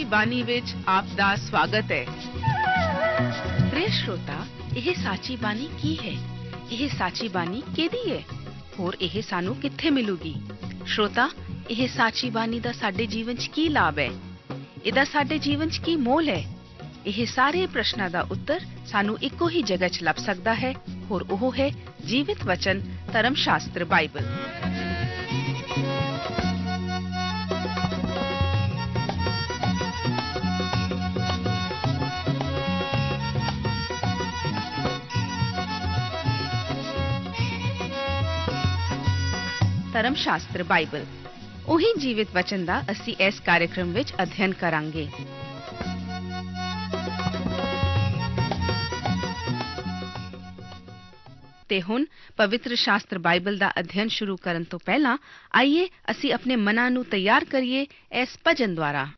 ਬਾਣੀ ਵਿੱਚ ਆਪ ਦਾ ਸਵਾਗਤ ਹੈ। प्रिय श्रोता, ਇਹ ਸਾਚੀ ਬਾਣੀ ਕੀ ਹੈ? ਇਹ ਸਾਚੀ ਬਾਣੀ ਕਿਹਦੀ ਹੈ? ਹੋਰ ਇਹ ਸਾਨੂੰ ਕਿੱਥੇ ਮਿਲੂਗੀ? श्रोता, ਇਹ ਸਾਚੀ ਬਾਣੀ ਦਾ ਸਾਡੇ ਜੀਵਨ 'ਚ ਕੀ ਲਾਭ ਹੈ? ਇਹਦਾ ਸਾਡੇ ਜੀਵਨ 'ਚ ਕੀ ਮੋਲ ਹੈ? ਇਹ ਸਾਰੇ ਪ੍ਰਸ਼ਨਾਂ ਦਾ ਉੱਤਰ ਸਾਨੂੰ ਇੱਕੋ ਹੀ ਜਗ੍ਹਾ 'ਚ ਲੱਭ ਸਕਦਾ ਹੈ, ਹੋਰ ਉਹ ਹੈ ਜੀਵਿਤ ਵਚਨ ਧਰਮ ਸ਼ਾਸਤਰ ਬਾਈਬਲ। ਧਰਮ ਸ਼ਾਸਤਰ ਬਾਈਬਲ, ਉਹੀ ਜੀਵਿਤ ਵਚਨ ਦਾ ਅਸੀਂ ਇਸ ਕਾਰਜਕ੍ਰਮ ਵਿੱਚ ਅਧਿਐਨ ਕਰਾਂਗੇ। ਤੇ ਹੁਣ ਪਵਿੱਤਰ ਸ਼ਾਸਤਰ ਬਾਈਬਲ ਦਾ ਅਧਿਐਨ ਸ਼ੁਰੂ ਕਰਨ ਤੋਂ ਪਹਿਲਾਂ ਆਈਏ ਅਸੀਂ ਆਪਣੇ ਮਨਾਂ ਨੂੰ ਤਿਆਰ ਕਰੀਏ ਇਸ ਭਜਨ ਦੁਆਰਾ।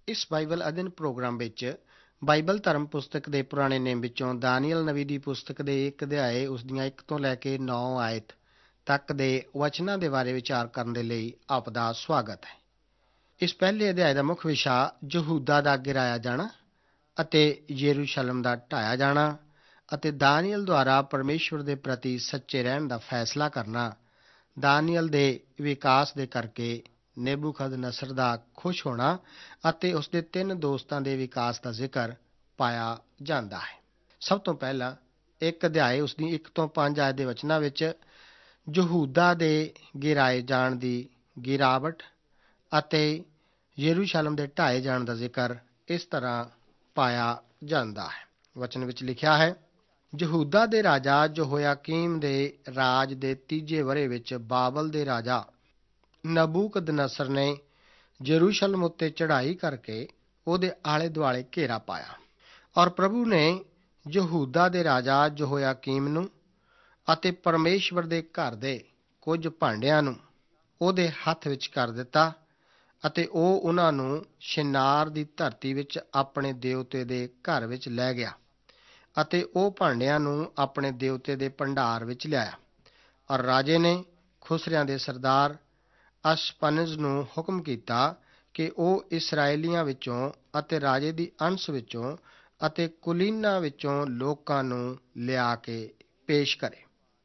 ਇਸ ਬਾਈਬਲ ਅਧਿਨ ਪ੍ਰੋਗਰਾਮ ਵਿੱਚ ਬਾਈਬਲ ਧਰਮ ਪੁਸਤਕ ਦੇ ਪੁਰਾਣੇ ਨੇਮ ਵਿੱਚੋਂ ਦਾਨੀਏਲ ਨਬੀ ਦੀ ਪੁਸਤਕ ਦੇ 1 ਅਧਿਆਏ ਉਸ ਦੀਆਂ 1 ਤੋਂ ਲੈ ਕੇ 9 ਆਇਤ ਤੱਕ ਦੇ ਵਚਨਾਂ ਦੇ ਬਾਰੇ ਵਿਚਾਰ ਕਰਨ ਦੇ ਲਈ ਆਪ ਦਾ ਸਵਾਗਤ ਹੈ। ਇਸ ਪਹਿਲੇ ਅਧਿਆਏ ਦਾ ਮੁੱਖ ਵਿਸ਼ਾ ਯਹੂਦਾ ਦਾ ਗਿਰਾਇਆ ਜਾਣਾ ਅਤੇ ਯਰੂਸ਼ਲਮ ਦਾ ਢਾਇਆ ਜਾਣਾ ਅਤੇ ਦਾਨੀਏਲ ਦੁਆਰਾ ਪਰਮੇਸ਼ਵਰ ਦੇ ਪ੍ਰਤੀ ਸੱਚੇ ਰਹਿਣ ਦਾ ਫੈਸਲਾ ਕਰਨਾ। ਦਾਨੀਏਲ ਦੇ ਵਿਕਾਸ ਦੇ ਕਰਕੇ ਨੇਬੂਕਦਨਸਰ ਦਾ ਖੁਸ਼ ਹੋਣਾ ਅਤੇ ਉਸ ਦੇ 3 ਦੋਸਤਾਂ ਦੇ ਵਿਕਾਸ ਦਾ ਜ਼ਿਕਰ ਪਾਇਆ ਜਾਂਦਾ ਹੈ। ਸਭ ਤੋਂ ਪਹਿਲਾਂ ਇੱਕ ਅਧਿਆਏ ਉਸ ਦੀ 1 ਤੋਂ 5 ਆਇਤ ਦੇ ਵਚਨਾਂ ਵਿੱਚ ਯਹੂਦਾ ਦੇ ਗਿਰਾਏ ਜਾਣ ਦੀ ਗਿਰਾਵਟ ਅਤੇ ਯਰੂਸ਼ਲਮ ਦੇ ਢਾਏ ਜਾਣ ਦਾ ਜ਼ਿਕਰ ਇਸ ਤਰ੍ਹਾਂ ਪਾਇਆ ਜਾਂਦਾ ਹੈ। ਵਚਨ ਵਿੱਚ ਲਿਖਿਆ ਹੈ, ਯਹੂਦਾ ਦੇ ਰਾਜਾ ਯਹੋਯਾਕੀਮ ਦੇ ਰਾਜ ਦੇ 3 ਵਰ੍ਹੇ ਵਿੱਚ ਬਾਬਲ ਦੇ ਰਾਜਾ ਨਬੂਕਦਨਸਰ ਨੇ ਯਰੂਸ਼ਲਮ ਉੱਤੇ ਚੜ੍ਹਾਈ ਕਰਕੇ ਉਹਦੇ ਆਲੇ ਦੁਆਲੇ ਘੇਰਾ ਪਾਇਆ ਔਰ ਪ੍ਰਭੂ ਨੇ ਯਹੂਦਾ ਦੇ ਰਾਜਾ ਯਹੋਯਾਕੀਮ ਨੂੰ ਅਤੇ ਪਰਮੇਸ਼ਵਰ ਦੇ ਘਰ ਦੇ ਕੁਝ ਭਾਂਡਿਆਂ ਨੂੰ ਉਹਦੇ ਹੱਥ ਵਿੱਚ ਕਰ ਦਿੱਤਾ ਅਤੇ ਉਹ ਉਹਨਾਂ ਨੂੰ ਸ਼ਿਨਾਰ ਦੀ ਧਰਤੀ ਵਿੱਚ ਆਪਣੇ ਦੇਵਤੇ ਦੇ ਘਰ ਵਿੱਚ ਲੈ ਗਿਆ ਅਤੇ ਉਹ ਭਾਂਡਿਆਂ ਨੂੰ ਆਪਣੇ ਦੇਵਤੇ ਦੇ ਭੰਡਾਰ ਵਿੱਚ ਲਿਆਇਆ। ਔਰ ਰਾਜੇ ਨੇ ਖੁਸਰਿਆਂ ਦੇ ਸਰਦਾਰ ਅਸ਼ਪਨਜ਼ ਨੂੰ ਹੁਕਮ ਕੀਤਾ ਕਿ ਉਹ ਇਸਰਾਏਲੀਆਂ ਵਿੱਚੋਂ ਅਤੇ ਰਾਜੇ ਦੀ ਅੰਸ਼ ਵਿੱਚੋਂ ਅਤੇ ਕੁਲੀਨਾਂ ਵਿੱਚੋਂ ਲੋਕਾਂ ਨੂੰ ਲਿਆ ਕੇ ਪੇਸ਼ ਕਰੇ।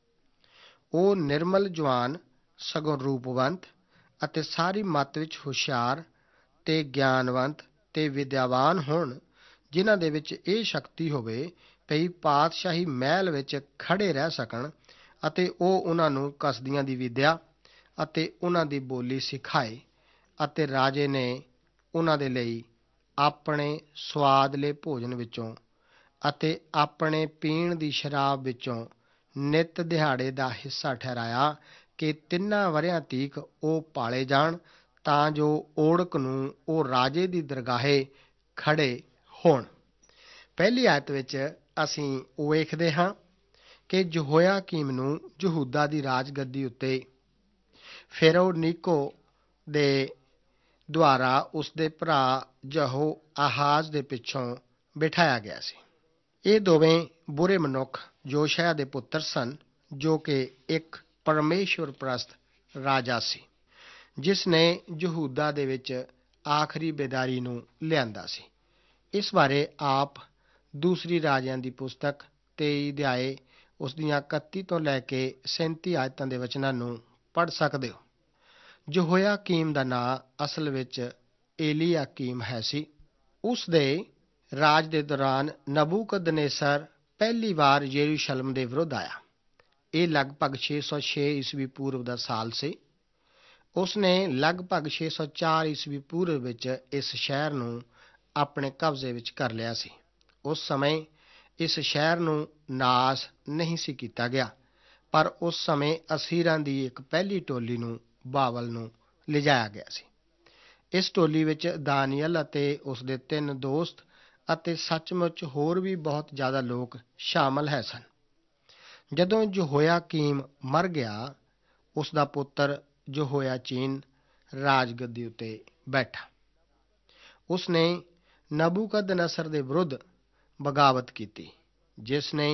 ਉਹ ਨਿਰਮਲ ਜਵਾਨ ਸਗੋਂ ਰੂਪਵੰਤ ਅਤੇ ਸਾਰੀ ਮੱਤ ਵਿੱਚ ਹੁਸ਼ਿਆਰ ਤੇ ਗਿਆਨਵੰਤ ਤੇ ਵਿਦਿਆਵਾਨ ਹੋਣ, ਜਿਨ੍ਹਾਂ ਦੇ ਵਿੱਚ ਇਹ ਸ਼ਕਤੀ ਹੋਵੇ ਭਈ ਪਾਤਸ਼ਾਹੀ ਮਹਿਲ ਵਿੱਚ ਖੜੇ ਰਹਿ ਸਕਣ ਅਤੇ ਉਹ ਉਹਨਾਂ ਨੂੰ ਕਸਦੀਆਂ ਦੀ ਵਿਦਿਆ ਅਤੇ ਉਹਨਾਂ ਦੀ ਬੋਲੀ ਸਿਖਾਏ। ਅਤੇ ਰਾਜੇ ਨੇ ਉਹਨਾਂ ਦੇ ਲਈ ਆਪਣੇ ਸੁਆਦਲੇ ਭੋਜਨ ਵਿੱਚੋਂ ਅਤੇ ਆਪਣੇ ਪੀਣ ਦੀ ਸ਼ਰਾਬ ਵਿੱਚੋਂ ਨਿਤ ਦਿਹਾੜੇ ਦਾ ਹਿੱਸਾ ਠਹਿਰਾਇਆ ਕਿ 3 ਵਰ੍ਹਿਆਂ ਤੀਕ ਉਹ ਪਾਲੇ ਜਾਣ ਤਾਂ ਜੋ ਓੜਕ ਨੂੰ ਉਹ ਰਾਜੇ ਦੀ ਦਰਗਾਹੇ ਖੜੇ ਹੋਣ। ਪਹਿਲੀ ਆਇਤ ਵਿੱਚ ਅਸੀਂ ਵੇਖਦੇ ਹਾਂ ਕਿ ਯਹੋਯਾਕੀਮ ਨੂੰ ਯਹੂਦਾ ਦੀ ਰਾਜਗੱਦੀ ਉੱਤੇ ਫੇਰੋ ਨੀਕੋ ਦੇ ਦੁਆਰਾ ਉਸ ਦੇ ਭਰਾ ਯਹੋਆਹਾਜ਼ ਦੇ ਪਿੱਛੋਂ ਬਿਠਾਇਆ ਗਿਆ ਸੀ। ਇਹ ਦੋਵੇਂ ਬੁਰੇ ਮਨੁੱਖ ਯੋਸ਼ੀਆ ਦੇ ਪੁੱਤਰ ਸਨ, ਜੋ ਕਿ ਇੱਕ ਪਰਮੇਸ਼ਵਰ ਪ੍ਰਸਤ ਰਾਜਾ ਸੀ, ਜਿਸ ਨੇ ਯਹੂਦਾ ਦੇ ਵਿੱਚ ਆਖਰੀ ਬੇਦਾਰੀ ਨੂੰ ਲਿਆਂਦਾ ਸੀ। ਇਸ ਬਾਰੇ ਆਪ ਦੂਸਰੀ ਰਾਜਿਆਂ ਦੀ ਪੁਸਤਕ 23 ਅਧਿਆਏ ਉਸ ਦੀਆਂ 31 ਤੋਂ ਲੈ ਕੇ 37 ਆਇਤਾਂ ਦੇ ਵਚਨਾਂ ਨੂੰ ਪੜ੍ਹ ਸਕਦੇ ਹੋ। ਯਹੋਯਾਕੀਮ ਦਾ ਨਾਂ ਅਸਲ ਵਿੱਚ ਏਲੀਆਕੀਮ ਹੈ ਸੀ। ਉਸ ਦੇ ਰਾਜ ਦੇ ਦੌਰਾਨ ਨਬੂਕਦਨੇਸਰ ਪਹਿਲੀ ਵਾਰ ਯਰੂਸ਼ਲਮ ਦੇ ਵਿਰੁੱਧ ਆਇਆ। ਇਹ ਲਗਭਗ 606 ਈਸਵੀ ਪੂਰਵ ਦਾ ਸਾਲ ਸੀ। ਉਸ ਨੇ ਲਗਭਗ 604 ਈਸਵੀ ਪੂਰਵ ਵਿੱਚ ਇਸ ਸ਼ਹਿਰ ਨੂੰ ਆਪਣੇ ਕਬਜ਼ੇ ਵਿੱਚ ਕਰ ਲਿਆ ਸੀ। ਉਸ ਸਮੇਂ ਇਸ ਸ਼ਹਿਰ ਨੂੰ ਨਾਸ ਨਹੀਂ ਸੀ ਕੀਤਾ ਗਿਆ, ਪਰ ਉਸ ਸਮੇਂ ਅਸੀਰਾਂ ਦੀ ਇੱਕ ਪਹਿਲੀ ਟੋਲੀ ਨੂੰ ਬਾਬਲ ਨੂੰ ਲਿਜਾਇਆ ਗਿਆ ਸੀ। ਇਸ ਟੋਲੀ ਵਿੱਚ ਦਾਨੀਏਲ ਅਤੇ ਉਸ ਦੇ 3 ਦੋਸਤ ਅਤੇ ਸੱਚਮੁੱਚ ਹੋਰ ਵੀ ਬਹੁਤ ਜ਼ਿਆਦਾ ਲੋਕ ਸ਼ਾਮਲ ਹੈ ਸਨ। ਜਦੋਂ ਯਹੋਯਾਕੀਮ ਮਰ ਗਿਆ, ਉਸ ਦਾ ਪੁੱਤਰ ਯਹੋਯਾਚੀਨ ਰਾਜਗੱਦੀ ਉੱਤੇ ਬੈਠਾ। ਉਸ ਨੇ ਨਬੂਕਦਨਸਰ ਦੇ ਵਿਰੁੱਧ ਬਗਾਵਤ ਕੀਤੀ, ਜਿਸ ਨੇ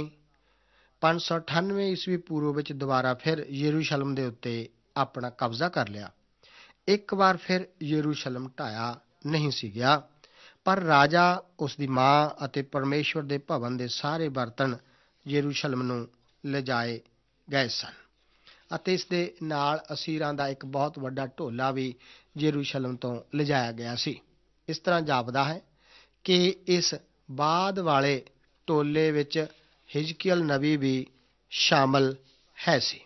598 ਈਸਵੀ ਪੂਰਵ ਵਿੱਚ ਦੁਬਾਰਾ ਫਿਰ ਯਰੂਸ਼ਲਮ ਦੇ ਉੱਤੇ ਆਪਣਾ ਕਬਜ਼ਾ ਕਰ ਲਿਆ। ਇੱਕ ਵਾਰ ਫਿਰ ਯਰੂਸ਼ਲਮ ਢਾਇਆ ਨਹੀਂ ਸੀ ਗਿਆ, ਪਰ ਰਾਜਾ, ਉਸ ਦੀ ਮਾਂ ਅਤੇ ਪਰਮੇਸ਼ਵਰ ਦੇ ਭਵਨ ਦੇ ਸਾਰੇ ਬਰਤਨ ਯਰੂਸ਼ਲਮ ਨੂੰ ਲਿਜਾਏ ਗਏ ਸਨ ਅਤੇ ਇਸ ਦੇ ਨਾਲ ਅਸੀਰਾਂ ਦਾ ਇੱਕ ਬਹੁਤ ਵੱਡਾ ਢੋਲਾ ਵੀ ਯਰੂਸ਼ਲਮ ਤੋਂ ਲਿਜਾਇਆ ਗਿਆ ਸੀ। ਇਸ ਤਰ੍ਹਾਂ ਜਾਪਦਾ ਹੈ ਕਿ ਇਸ ਬਾਅਦ ਵਾਲੇ ਟੋਲੇ ਵਿੱਚ ਹਿਜ਼ਕੀਏਲ ਨਬੀ ਵੀ ਸ਼ਾਮਲ ਹੈ ਸੀ।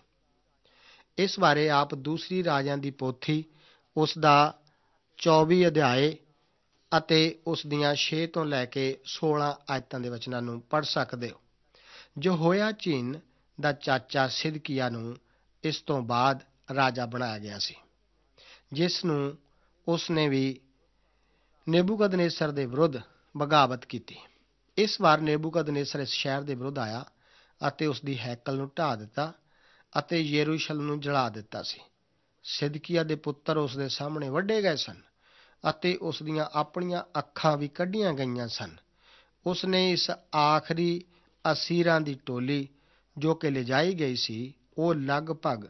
ਇਸ ਬਾਰੇ ਆਪ ਦੂਸਰੀ ਰਾਜਿਆਂ ਦੀ ਪੋਥੀ ਉਸ ਦਾ 24 ਅਧਿਆਏ ਅਤੇ ਉਸ ਦੀਆਂ 6 ਤੋਂ ਲੈ ਕੇ 16 ਆਇਤਾਂ ਦੇ ਵਚਨਾਂ ਨੂੰ ਪੜ੍ਹ ਸਕਦੇ ਹੋ। ਯਹੋਯਾਚੀਨ ਦਾ ਚਾਚਾ ਸਿਦਕੀਆ ਨੂੰ ਇਸ ਤੋਂ ਬਾਅਦ ਰਾਜਾ ਬਣਾਇਆ ਗਿਆ ਸੀ, ਜਿਸ ਨੂੰ ਉਸ ਨੇ ਵੀ ਨੇਬੂਕਦਨੇਸਰ ਦੇ ਵਿਰੁੱਧ ਬਗਾਵਤ ਕੀਤੀ। ਇਸ ਵਾਰ ਨੇਬੂਕਦਨੇਸਰ ਇਸ ਸ਼ਹਿਰ ਦੇ ਵਿਰੁੱਧ ਆਇਆ ਅਤੇ ਉਸ ਦੀ ਹੈਕਲ ਨੂੰ ਢਾਹ ਦਿੱਤਾ ਅਤੇ ਯਰੂਸ਼ਲਮ ਨੂੰ ਜਲਾ ਦਿੱਤਾ ਸੀ। ਸਿਦਕੀਆ ਦੇ ਪੁੱਤਰ ਉਸ ਦੇ ਸਾਹਮਣੇ ਵੱਢੇ ਗਏ ਸਨ ਅਤੇ ਉਸ ਦੀਆਂ ਆਪਣੀਆਂ ਅੱਖਾਂ ਵੀ ਕੱਢੀਆਂ ਗਈਆਂ ਸਨ। ਉਸ ਨੇ ਇਸ ਆਖਰੀ ਅਸੀਰਾਂ ਦੀ ਟੋਲੀ ਜੋ ਕਿ ਲਿਜਾਈ ਗਈ ਸੀ, ਉਹ ਲਗਭਗ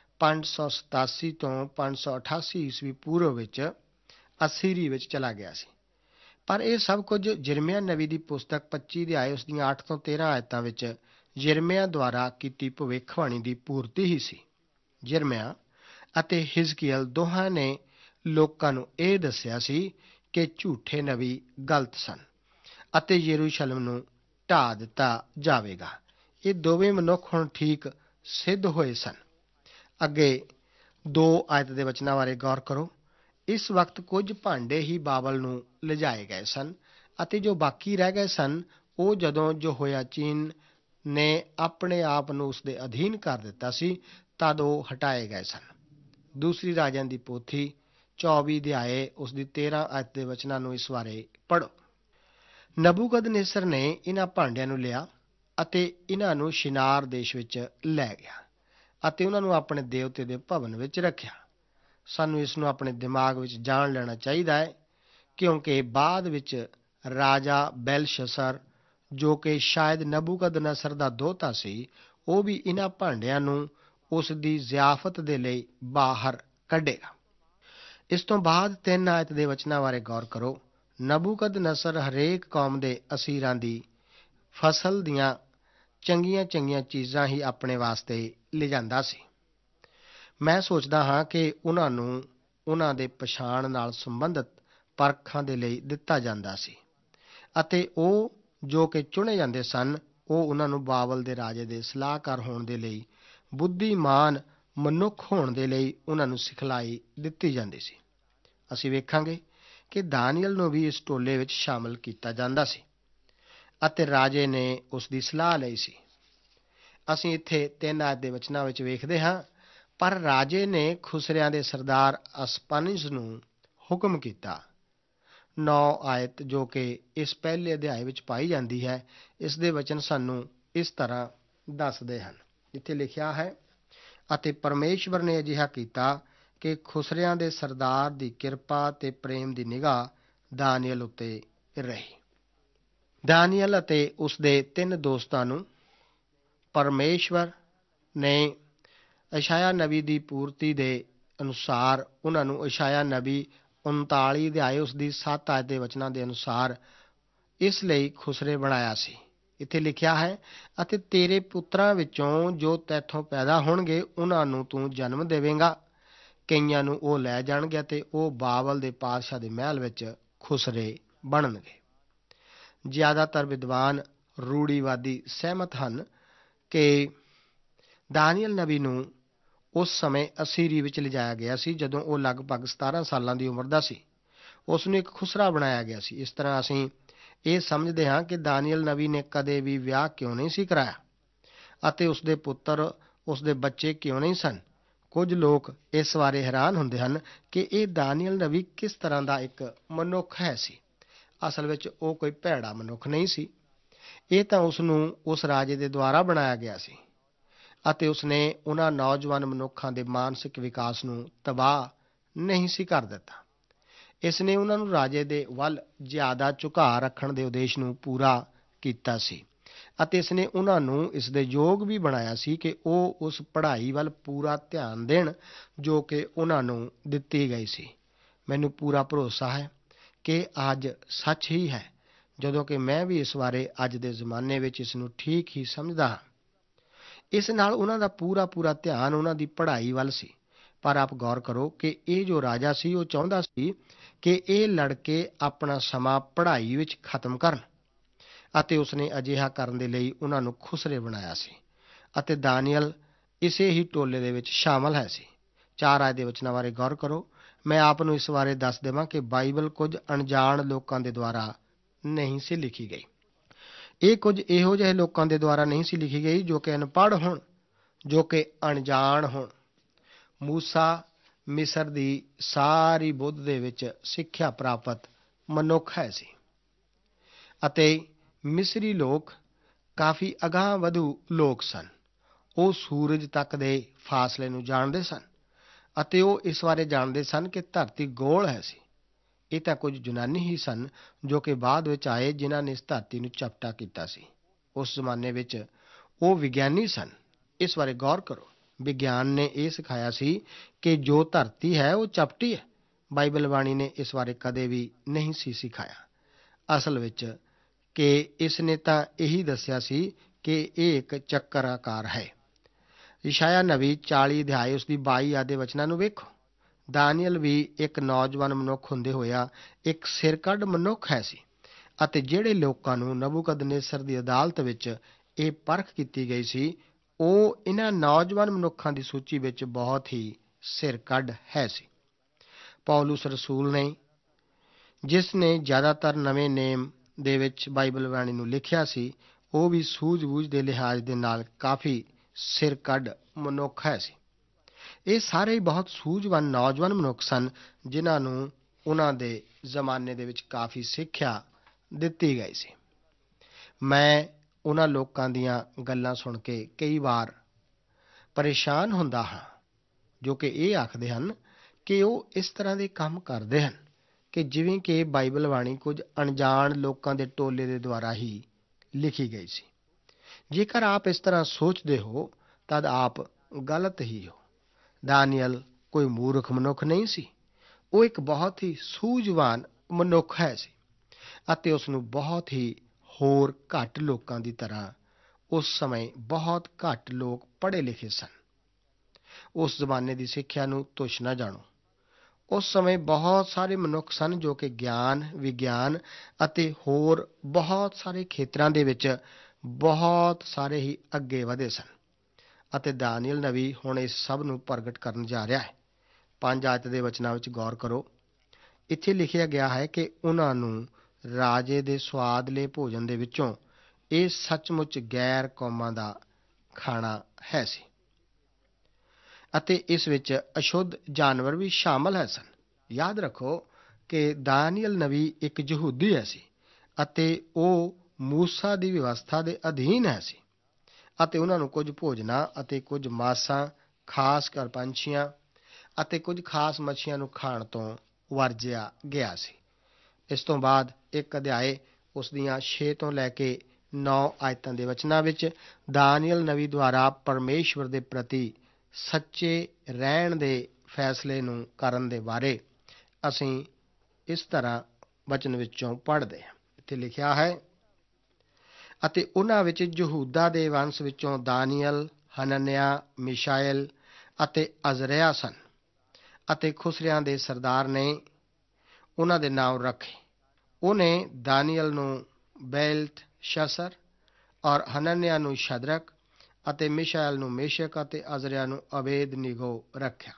587 ਤੋਂ 588 ਈਸਵੀ ਪੂਰਵ ਵਿੱਚ ਅਸੀਰੀ ਵਿੱਚ ਚਲਾ ਗਿਆ ਸੀ। ਪਰ ਇਹ ਸਭ ਕੁਝ ਯਿਰਮਿਯਾਹ ਨਬੀ ਦੀ ਪੁਸਤਕ 25 ਅਧਿਆਇ ਉਸ ਦੀਆਂ 8 ਤੋਂ 13 ਆਇਤਾਂ ਵਿੱਚ ਯਿਰਮਿਯਾਹ ਦੁਆਰਾ ਕੀਤੀ ਭਵਿੱਖਬਾਣੀ ਦੀ ਪੂਰਤੀ ਹੀ ਸੀ। ਯਿਰਮਿਯਾਹ ਅਤੇ ਹਿਜ਼ਕੀਏਲ ਦੋਹਾਂ ਨੇ ਲੋਕਾਂ ਨੂੰ ਇਹ ਦੱਸਿਆ ਸੀ ਕਿ ਝੂਠੇ ਨਬੀ ਗਲਤ ਸਨ ਅਤੇ ਯਰੂਸ਼ਲਮ ਨੂੰ ਢਾਹ ਦਿੱਤਾ ਜਾਵੇਗਾ। ਇਹ ਦੋਵੇਂ ਮਨੁੱਖ ਹੁਣ ਠੀਕ ਸਿੱਧ ਹੋਏ ਸਨ। ਅੱਗੇ 2 ਆਇਤ ਦੇ ਵਚਨਾਂ ਬਾਰੇ ਗੌਰ ਕਰੋ। ਇਸ ਵਕਤ ਕੁਝ ਭਾਂਡੇ ਹੀ ਬਾਬਲ ਨੂੰ ਲਿਜਾਏ ਗਏ ਸਨ ਅਤੇ ਜੋ ਬਾਕੀ ਰਹਿ ਗਏ ਸਨ, ਉਹ ਜਦੋਂ ਯਹੋਇਆਕੀਨ ਨੇ ਆਪਣੇ ਆਪ ਨੂੰ ਉਸ ਦੇ ਅਧੀਨ ਕਰ ਦਿੱਤਾ ਸੀ ਤਦ ਉਹ ਹਟਾਏ ਗਏ ਸਨ। ਦੂਸਰੀ ਰਾਜਿਆਂ ਦੀ ਪੋਥੀ 24 ਅਧਿਆਇ ਉਸ ਦੀ 13 ਆਇਤ ਦੇ ਵਚਨਾਂ ਨੂੰ ਇਸ ਬਾਰੇ ਪੜ੍ਹੋ। ਨਬੂਕਦਨੇਸਰ ਨੇ ਇਹਨਾਂ ਭਾਂਡਿਆਂ ਨੂੰ ਲਿਆ ਅਤੇ ਇਹਨਾਂ ਨੂੰ ਸ਼ਿਨਾਰ ਦੇਸ਼ ਵਿੱਚ ਲੈ ਗਿਆ ਅਤੇ ਉਹਨਾਂ ਨੂੰ ਆਪਣੇ ਦੇਵਤੇ ਦੇ ਭਵਨ ਵਿੱਚ ਰੱਖਿਆ। ਸਾਨੂੰ ਇਸ ਨੂੰ ਆਪਣੇ ਦਿਮਾਗ ਵਿੱਚ ਜਾਣ ਲੈਣਾ ਚਾਹੀਦਾ ਹੈ, ਕਿਉਂਕਿ ਬਾਅਦ ਵਿੱਚ ਰਾਜਾ ਬੈਲਸ਼ਸਰ, ਜੋ ਕਿ ਸ਼ਾਇਦ ਨਬੂਕਦਨੇਸਰ ਦਾ ਦੋਹਤਾ ਸੀ, ਉਹ ਵੀ ਇਹਨਾਂ ਭਾਂਡਿਆਂ ਨੂੰ ਉਸ ਦੀ ਜ਼ਿਆਫਤ ਦੇ ਲਈ ਬਾਹਰ ਕੱਢੇਗਾ। ਇਸ ਤੋਂ ਬਾਅਦ 3 ਆਇਤ ਦੇ ਵਚਨਾਂ ਬਾਰੇ ਗੌਰ ਕਰੋ। ਨਬੂਕਦਨੇਸਰ ਹਰੇਕ ਕੌਮ ਦੇ ਅਸੀਰਾਂ ਦੀ ਫਸਲ ਦੀਆਂ ਚੰਗੀਆਂ ਚੰਗੀਆਂ ਚੀਜ਼ਾਂ ਹੀ ਆਪਣੇ ਵਾਸਤੇ ਲਿਜਾਂਦਾ ਸੀ। ਮੈਂ ਸੋਚਦਾ ਹਾਂ ਕਿ ਉਹਨਾਂ ਨੂੰ ਉਹਨਾਂ ਦੇ ਪਛਾਣ ਨਾਲ ਸੰਬੰਧਿਤ ਪਰਖਾਂ ਦੇ ਲਈ ਦਿੱਤਾ ਜਾਂਦਾ ਸੀ ਅਤੇ ਉਹ ਜੋ ਕਿ ਚੁਣੇ ਜਾਂਦੇ ਸਨ, ਉਹ ਉਹਨਾਂ ਨੂੰ ਬਾਬਲ ਦੇ ਰਾਜੇ ਦੇ ਸਲਾਹਕਾਰ ਹੋਣ ਦੇ ਲਈ, ਬੁੱਧੀਮਾਨ ਮਨੁੱਖ ਹੋਣ ਦੇ ਲਈ ਉਹਨਾਂ ਨੂੰ ਸਿਖਲਾਈ ਦਿੱਤੀ ਜਾਂਦੀ ਸੀ। ਅਸੀਂ ਵੇਖਾਂਗੇ ਕਿ ਦਾਨੀਏਲ ਨੂੰ ਵੀ ਇਸ ਟੋਲੇ ਵਿੱਚ ਸ਼ਾਮਲ ਕੀਤਾ ਜਾਂਦਾ ਸੀ ਅਤੇ ਰਾਜੇ ਨੇ ਉਸ ਦੀ ਸਲਾਹ ਲਈ ਸੀ। ਅਸੀਂ ਇੱਥੇ 3 ਆਇਤ ਦੇ ਵਚਨਾਂ ਵਿੱਚ ਵੇਖਦੇ ਹਾਂ, ਪਰ ਰਾਜੇ ਨੇ ਖੁਸਰਿਆਂ ਦੇ ਸਰਦਾਰ ਅਸਪਾਨਿਸ ਨੂੰ ਹੁਕਮ ਕੀਤਾ। 9 ਆਇਤ ਜੋ ਕਿ ਇਸ ਪਹਿਲੇ ਅਧਿਆਇ ਵਿੱਚ ਪਾਈ ਜਾਂਦੀ ਹੈ, ਇਸ ਦੇ ਵਚਨ ਸਾਨੂੰ ਇਸ ਤਰ੍ਹਾਂ ਦੱਸਦੇ ਹਨ। ਇੱਥੇ ਲਿਖਿਆ ਹੈ, ਅਤੇ ਪਰਮੇਸ਼ਵਰ ਨੇ ਅਜਿਹਾ ਕੀਤਾ ਕਿ ਖੁਸਰਿਆਂ ਦੇ ਸਰਦਾਰ ਦੀ ਕਿਰਪਾ ਤੇ ਪ੍ਰੇਮ ਦੀ ਨਿਗਾਹ ਦਾਨੀਏਲ ਉੱਤੇ ਰਹੀ। ਦਾਨੀਏਲ ਅਤੇ ਉਸ ਦੇ 3 ਦੋਸਤਾਂ ਨੂੰ ਪਰਮੇਸ਼ਵਰ ਨੇ ਯਸ਼ਾਯਾਹ ਨਬੀ ਦੀ ਪੂਰਤੀ ਦੇ ਅਨੁਸਾਰ, ਉਹਨਾਂ ਨੂੰ ਯਸ਼ਾਯਾਹ ਨਬੀ 39 ਅਧਿਆਇ ਉਸ ਦੀ 7 ਆਇਤ ਦੇ ਵਚਨਾਂ ਦੇ ਅਨੁਸਾਰ ਇਸ ਲਈ ਖੁਸਰੇ ਬਣਾਇਆ ਸੀ। ਇੱਥੇ ਲਿਖਿਆ ਹੈ, ਅਤੇ ਤੇਰੇ ਪੁੱਤਰਾਂ ਵਿੱਚੋਂ ਜੋ ਤੈਥੋਂ ਪੈਦਾ ਹੋਣਗੇ ਉਹਨਾਂ ਨੂੰ ਤੂੰ ਜਨਮ ਦੇਵੇਂਗਾ। ਕਈਆਂ ਨੂੰ ਉਹ ਲੈ ਜਾਣਗੇ ਅਤੇ ਉਹ ਬਾਬਲ ਦੇ ਪਾਤਸ਼ਾਹ ਦੇ ਮਹਿਲ ਵਿੱਚ ਖੁਸਰੇ ਬਣਨਗੇ। ਜ਼ਿਆਦਾਤਰ ਵਿਦਵਾਨ ਰੂੜੀਵਾਦੀ ਸਹਿਮਤ ਹਨ ਕਿ ਦਾਨੀਏਲ ਨਬੀ ਨੂੰ ਉਸ ਸਮੇਂ ਅਸੀਰੀ ਵਿੱਚ ਲਿਜਾਇਆ ਗਿਆ ਸੀ ਜਦੋਂ ਉਹ ਲਗਭਗ 17 ਸਾਲਾਂ ਦੀ ਉਮਰ ਦਾ ਸੀ। ਉਸ ਨੂੰ ਇੱਕ ਖੁਸਰਾ ਬਣਾਇਆ ਗਿਆ ਸੀ। ਇਸ ਤਰ੍ਹਾਂ ਅਸੀਂ ਇਹ ਸਮਝਦੇ ਹਾਂ ਕਿ ਦਾਨੀਏਲ ਨਬੀ ਨੇ ਕਦੇ ਵੀ ਵਿਆਹ ਕਿਉਂ ਨਹੀਂ ਸੀ ਕਰਾਇਆ ਅਤੇ ਉਸ ਦੇ ਪੁੱਤਰ, ਉਸ ਦੇ ਬੱਚੇ ਕਿਉਂ ਨਹੀਂ ਸਨ। ਕੁਝ ਲੋਕ ਇਸ ਬਾਰੇ ਹੈਰਾਨ ਹੁੰਦੇ ਹਨ ਕਿ ਇਹ ਦਾਨੀਏਲ ਨਬੀ ਕਿਸ ਤਰ੍ਹਾਂ ਦਾ ਇੱਕ ਮਨੁੱਖ ਹੈ ਸੀ। ਅਸਲ ਵਿੱਚ ਉਹ ਕੋਈ ਭੈੜਾ ਮਨੁੱਖ ਨਹੀਂ ਸੀ। ਇਹ ਤਾਂ ਉਸ ਨੂੰ ਉਸ ਰਾਜੇ ਦੇ ਦੁਆਰਾ ਬਣਾਇਆ ਗਿਆ ਸੀ ਅਤੇ ਉਸ ਨੇ ਉਹਨਾਂ ਨੌਜਵਾਨ ਮਨੁੱਖਾਂ ਦੇ ਮਾਨਸਿਕ ਵਿਕਾਸ ਨੂੰ ਤਬਾਹ ਨਹੀਂ ਸੀ ਕਰ ਦਿੱਤਾ। ਇਸ ਨੇ ਉਹਨਾਂ ਨੂੰ ਰਾਜੇ ਦੇ ਵੱਲ ਜ਼ਿਆਦਾ ਝੁਕਾਅ ਰੱਖਣ ਦੇ ਉਦੇਸ਼ ਨੂੰ ਪੂਰਾ ਕੀਤਾ ਸੀ ਅਤੇ ਇਸ ਨੇ ਉਹਨਾਂ ਨੂੰ ਇਸ ਦੇ ਯੋਗ ਵੀ ਬਣਾਇਆ ਸੀ ਕਿ ਉਹ ਉਸ ਪੜ੍ਹਾਈ ਵੱਲ ਪੂਰਾ ਧਿਆਨ ਦੇਣ ਜੋ ਕਿ ਉਹਨਾਂ ਨੂੰ ਦਿੱਤੀ ਗਈ ਸੀ। ਮੈਨੂੰ ਪੂਰਾ ਭਰੋਸਾ ਹੈ ਕਿ ਅੱਜ ਸੱਚ ਹੀ ਹੈ, ਜਦੋਂ ਕਿ ਮੈਂ ਵੀ ਇਸ ਬਾਰੇ ਅੱਜ ਦੇ ਜ਼ਮਾਨੇ ਵਿੱਚ ਇਸ ਨੂੰ ਠੀਕ ਹੀ ਸਮਝਦਾ ਹਾਂ। ਇਸ ਨਾਲ ਉਹਨਾਂ ਦਾ ਪੂਰਾ ਧਿਆਨ ਉਹਨਾਂ ਦੀ ਪੜ੍ਹਾਈ ਵੱਲ ਸੀ। ਪਰ ਆਪ ਗੌਰ ਕਰੋ ਕਿ ਇਹ ਜੋ ਰਾਜਾ ਸੀ, ਉਹ ਚਾਹੁੰਦਾ ਸੀ ਕਿ ਇਹ ਲੜਕੇ ਆਪਣਾ ਸਮਾਂ ਪੜ੍ਹਾਈ ਵਿੱਚ ਖਤਮ ਕਰਨ ਅਤੇ ਉਸਨੇ ਅਜਿਹਾ ਕਰਨ ਦੇ ਲਈ ਉਹਨਾਂ ਨੂੰ ਖੁਸਰੇ ਬਣਾਇਆ ਸੀ ਅਤੇ ਦਾਨੀਏਲ ਇਸੇ ਹੀ ਟੋਲੇ ਦੇ ਵਿੱਚ ਸ਼ਾਮਲ ਹੈ ਸੀ। 4 ਆਇਤ ਦੇ ਵਚਨਾਂ ਬਾਰੇ ਗੌਰ ਕਰੋ। ਮੈਂ ਆਪ ਨੂੰ ਇਸ ਬਾਰੇ ਦੱਸ ਦੇਵਾਂ ਕਿ ਬਾਈਬਲ ਕੁਝ ਅਣਜਾਣ ਲੋਕਾਂ ਦੇ ਦੁਆਰਾ ਨਹੀਂ ਸੀ ਲਿਖੀ ਗਈ। ਇਹ ਕੁਝ ਇਹੋ ਜਿਹੇ ਲੋਕਾਂ ਦੇ ਦੁਆਰਾ ਨਹੀਂ ਸੀ ਲਿਖੀ ਗਈ ਜੋ ਕਿ ਅਨਪੜ੍ਹ ਹੋਣ, ਜੋ ਕਿ ਅਣਜਾਣ ਹੋਣ। ਮੂਸਾ ਮਿਸਰ ਦੀ ਸਾਰੀ ਬੁੱਧ ਦੇ ਵਿੱਚ ਸਿੱਖਿਆ ਪ੍ਰਾਪਤ ਮਨੁੱਖ ਹੈ ਸੀ ਅਤੇ ਮਿਸਰੀ ਲੋਕ ਕਾਫੀ ਅਗਾਂਹ ਵਧੂ ਲੋਕ ਸਨ। ਉਹ ਸੂਰਜ ਤੱਕ ਦੇ ਫਾਸਲੇ ਨੂੰ ਜਾਣਦੇ ਸਨ ਅਤੇ ਉਹ ਇਸ ਬਾਰੇ ਜਾਣਦੇ ਸਨ ਕਿ ਧਰਤੀ ਗੋਲ ਹੈ ਸੀ। ਇਹ ਤਾਂ ਕੁਝ ਯੂਨਾਨੀ ਹੀ ਸਨ ਜੋ ਕਿ ਬਾਅਦ ਵਿੱਚ ਆਏ, ਜਿਨ੍ਹਾਂ ਨੇ ਇਸ ਧਰਤੀ ਨੂੰ ਚਪਟਾ ਕੀਤਾ ਸੀ। ਉਸ ਜ਼ਮਾਨੇ ਵਿੱਚ ਉਹ ਵਿਗਿਆਨੀ ਸਨ। ਇਸ ਬਾਰੇ ਗੌਰ ਕਰੋ। ਵਿਗਿਆਨ ਨੇ ਇਹ ਸਿਖਾਇਆ ਸੀ ਕਿ ਜੋ ਧਰਤੀ ਹੈ ਉਹ ਚਪਟੀ ਹੈ। ਬਾਈਬਲ ਬਾਣੀ ਨੇ ਇਸ ਬਾਰੇ ਕਦੇ ਵੀ ਨਹੀਂ ਸੀ ਸਿਖਾਇਆ। ਅਸਲ ਵਿੱਚ ਕਿ ਇਸ ਨੇ ਤਾਂ ਇਹੀ ਦੱਸਿਆ ਸੀ ਕਿ ਇਹ ਇੱਕ ਚੱਕਰ ਆਕਾਰ ਹੈ। ਯਸ਼ਾਇਆ ਨਬੀ 40 ਅਧਿਆਏ ਉਸ ਦੀ 22 ਆਦਿ ਵਚਨਾਂ ਨੂੰ ਵੇਖੋ। ਦਾਨੀਅਲ ਵੀ ਇੱਕ ਨੌਜਵਾਨ ਮਨੁੱਖ ਹੁੰਦੇ ਹੋਇਆ ਇੱਕ ਸਿਰਕੱਢ ਮਨੁੱਖ ਹੈ ਸੀ, ਅਤੇ ਜਿਹੜੇ ਲੋਕਾਂ ਨੂੰ ਨਬੂਕਦਨੇਸਰ ਦੀ ਅਦਾਲਤ ਵਿੱਚ ਇਹ ਪਰਖ ਕੀਤੀ ਗਈ ਸੀ, ਉਹ ਇਹਨਾਂ ਨੌਜਵਾਨ ਮਨੁੱਖਾਂ ਦੀ ਸੂਚੀ ਵਿੱਚ ਬਹੁਤ ਹੀ ਸਿਰਕੱਢ ਹੈ ਸੀ। ਪੌਲੁਸ ਰਸੂਲ ਨੇ, ਜਿਸ ਨੇ ਜ਼ਿਆਦਾਤਰ ਨਵੇਂ ਨੇਮ ਦੇ ਵਿੱਚ ਬਾਈਬਲ ਬਾਣੀ ਨੂੰ ਲਿਖਿਆ ਸੀ, ਉਹ ਵੀ ਸੂਝ-ਬੂਝ ਦੇ ਲਿਹਾਜ਼ ਦੇ ਨਾਲ ਕਾਫੀ ਸਿਰਕੱਢ ਮਨੁੱਖ ਹੈ ਸੀ। ਇਹ ਸਾਰੇ ਹੀ ਬਹੁਤ ਸੂਝਵਾਨ ਨੌਜਵਾਨ ਮਨੁੱਖ ਸਨ, ਜਿਨ੍ਹਾਂ ਨੂੰ ਉਹਨਾਂ ਦੇ ਜ਼ਮਾਨੇ ਦੇ ਵਿੱਚ ਕਾਫੀ ਸਿੱਖਿਆ ਦਿੱਤੀ ਗਈ ਸੀ। ਮੈਂ ਉਹਨਾਂ ਲੋਕਾਂ ਦੀਆਂ ਗੱਲਾਂ ਸੁਣ ਕੇ ਕਈ ਵਾਰ ਪਰੇਸ਼ਾਨ ਹੁੰਦਾ ਹਾਂ, ਜੋ ਕਿ ਇਹ ਆਖਦੇ ਹਨ ਕਿ ਉਹ ਇਸ ਤਰ੍ਹਾਂ ਦੇ ਕੰਮ ਕਰਦੇ ਹਨ ਕਿ ਜਿਵੇਂ ਕਿ ਬਾਈਬਲ ਬਾਣੀ ਕੁਝ ਅਣਜਾਣ ਲੋਕਾਂ ਦੇ ਟੋਲੇ ਦੇ ਦੁਆਰਾ ਹੀ ਲਿਖੀ ਗਈ ਸੀ। ਜੇਕਰ ਆਪ ਇਸ ਤਰ੍ਹਾਂ ਸੋਚਦੇ ਹੋ ਤਦ ਆਪ ਗਲਤ ਹੀ ਹੋ। ਦਾਨੀਅਲ ਕੋਈ ਮੂਰਖ ਮਨੁੱਖ ਨਹੀਂ ਸੀ। ਉਹ ਇੱਕ ਬਹੁਤ ਹੀ ਸੂਝਵਾਨ ਮਨੁੱਖ ਹੈ ਸੀ, ਅਤੇ ਉਸ ਨੂੰ ਬਹੁਤ ਹੀ ਹੋਰ ਘੱਟ ਲੋਕਾਂ ਦੀ ਤਰ੍ਹਾਂ ਉਸ ਸਮੇਂ ਬਹੁਤ ਘੱਟ ਲੋਕ ਪੜ੍ਹੇ ਲਿਖੇ ਸਨ। ਉਸ ਜ਼ਮਾਨੇ ਦੀ ਸਿੱਖਿਆ ਨੂੰ ਤੁੱਛ ਨਾ ਜਾਣੋ। ਉਸ ਸਮੇਂ ਬਹੁਤ ਸਾਰੇ ਮਨੁੱਖ ਸਨ ਜੋ ਕਿ ਗਿਆਨ, ਵਿਗਿਆਨ ਅਤੇ ਹੋਰ ਬਹੁਤ ਸਾਰੇ ਖੇਤਰਾਂ ਦੇ ਵਿੱਚ ਬਹੁਤ ਸਾਰੇ ਹੀ ਅੱਗੇ ਵਧੇ ਸਨ, ਅਤੇ ਦਾਨੀਅਲ ਨਬੀ ਹੁਣ ਇਸ ਸਭ ਨੂੰ ਪ੍ਰਗਟ ਕਰਨ ਜਾ ਰਿਹਾ ਹੈ। 5 ਆਇਤ ਦੇ ਵਚਨਾਂ ਵਿੱਚ ਗੌਰ ਕਰੋ। ਇੱਥੇ ਲਿਖਿਆ ਗਿਆ ਹੈ ਕਿ ਉਹਨਾਂ ਨੂੰ ਰਾਜੇ ਦੇ ਸੁਆਦਲੇ ਭੋਜਨ ਦੇ ਵਿੱਚੋਂ ਇਹ ਸੱਚਮੁੱਚ ਗੈਰ ਕੌਮਾਂ ਦਾ ਖਾਣਾ ਹੈ ਸੀ, ਅਤੇ ਇਸ ਵਿੱਚ ਅਸ਼ੁੱਧ ਜਾਨਵਰ ਵੀ ਸ਼ਾਮਲ ਹੈ ਸਨ। ਯਾਦ ਰੱਖੋ ਕਿ ਦਾਨੀਅਲ ਨਬੀ ਇੱਕ ਯਹੂਦੀ ਹੈ ਸੀ, ਅਤੇ ਉਹ ਮੂਸਾ ਦੀ ਵਿਵਸਥਾ ਦੇ ਅਧੀਨ ਹੈ ਸੀ, ਅਤੇ ਉਹਨਾਂ ਨੂੰ ਕੁਝ ਭੋਜਨਾਂ ਅਤੇ ਕੁਝ ਮਾਸਾਂ, ਖਾਸ ਕਰ ਪੰਛੀਆਂ ਅਤੇ ਕੁਝ ਖਾਸ ਮੱਛੀਆਂ ਨੂੰ ਖਾਣ ਤੋਂ ਵਰਜਿਆ ਗਿਆ ਸੀ। ਇਸ ਤੋਂ ਬਾਅਦ ਇੱਕ ਅਧਿਆਏ ਉਸ ਦੀਆਂ 6 ਤੋਂ ਲੈ ਕੇ 9 ਆਇਤਾਂ ਦੇ ਵਚਨਾਂ ਵਿੱਚ ਦਾਨੀਅਲ ਨਬੀ ਦੁਆਰਾ ਪਰਮੇਸ਼ਵਰ ਦੇ ਪ੍ਰਤੀ ਸੱਚੇ ਰਹਿਣ ਦੇ ਫੈਸਲੇ ਨੂੰ ਕਰਨ ਦੇ ਬਾਰੇ ਅਸੀਂ ਇਸ ਤਰ੍ਹਾਂ ਵਚਨ ਵਿੱਚੋਂ ਪੜ੍ਹਦੇ ਹਾਂ। ਇੱਥੇ ਲਿਖਿਆ ਹੈ, ਅਤੇ ਉਹਨਾਂ ਵਿੱਚ ਯਹੂਦਾ ਦੇ ਵੰਸ਼ ਵਿੱਚੋਂ ਦਾਨੀਅਲ, ਹਨਨਿਆ, ਮਿਸ਼ਾਏਲ ਅਤੇ ਅਜ਼ਰਿਆ ਸਨ, ਅਤੇ ਖੁਸਰਿਆਂ ਦੇ ਸਰਦਾਰ ਨੇ ਉਹਨਾਂ ਦੇ ਨਾਮ ਰੱਖੇ। ਉਹਨੇ ਦਾਨੀਅਲ ਨੂੰ ਬੇਲਤਸ਼ਸਰ ਔਰ ਹਨਨਿਆ ਨੂੰ ਸ਼ਦਰਕ ਅਤੇ ਮਿਸ਼ਾਏਲ ਨੂੰ ਮੇਸ਼ਕ ਅਤੇ ਅਜ਼ਰਿਆ ਨੂੰ ਅਬੇਦਨਿਗੋ ਰੱਖਿਆ।